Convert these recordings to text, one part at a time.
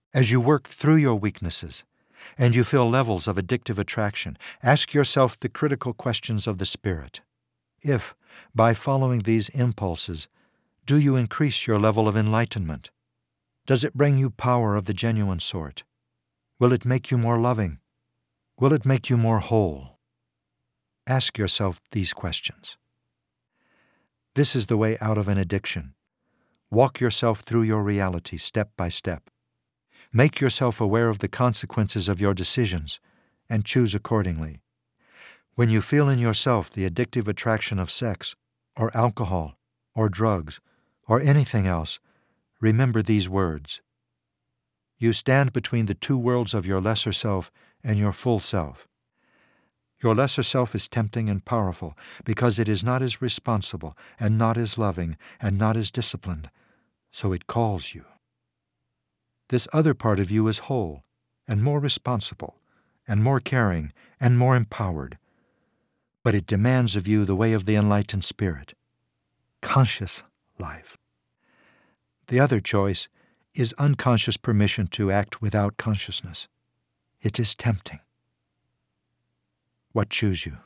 As you work through your weaknesses and you feel levels of addictive attraction, ask yourself the critical questions of the Spirit. If, by following these impulses, do you increase your level of enlightenment? Does it bring you power of the genuine sort? Will it make you more loving? Will it make you more whole? Ask yourself these questions. This is the way out of an addiction. Walk yourself through your reality step by step. Make yourself aware of the consequences of your decisions and choose accordingly. When you feel in yourself the addictive attraction of sex, or alcohol, or drugs, or anything else, remember these words. You stand between the two worlds of your lesser self and your full self. Your lesser self is tempting and powerful because it is not as responsible and not as loving and not as disciplined, so it calls you. This other part of you is whole and more responsible and more caring and more empowered, but it demands of you the way of the enlightened spirit, conscious life. The other choice is unconscious permission to act without consciousness. It is tempting. What choose you?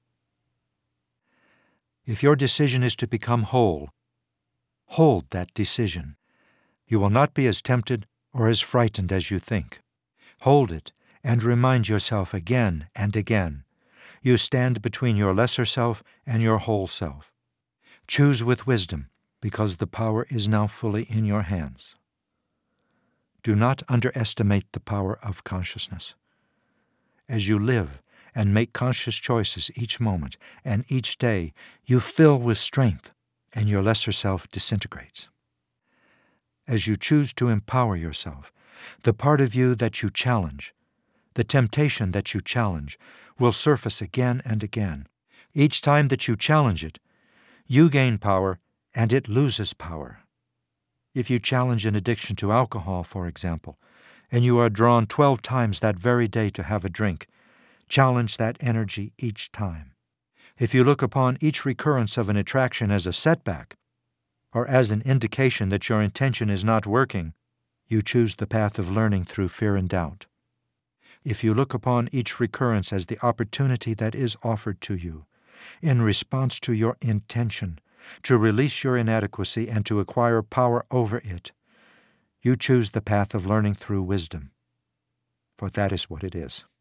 If your decision is to become whole, hold that decision. You will not be as tempted or as frightened as you think. Hold it and remind yourself again and again. You stand between your lesser self and your whole self. Choose with wisdom, because the power is now fully in your hands. Do not underestimate the power of consciousness. As you live and make conscious choices each moment and each day, you fill with strength and your lesser self disintegrates. As you choose to empower yourself, the part of you that you challenge, the temptation that you challenge, will surface again and again. Each time that you challenge it, you gain power and it loses power. If you challenge an addiction to alcohol, for example, and you are drawn 12 times that very day to have a drink, challenge that energy each time. If you look upon each recurrence of an attraction as a setback, or as an indication that your intention is not working, you choose the path of learning through fear and doubt. If you look upon each recurrence as the opportunity that is offered to you, in response to your intention, to release your inadequacy and to acquire power over it, you choose the path of learning through wisdom, for that is what it is.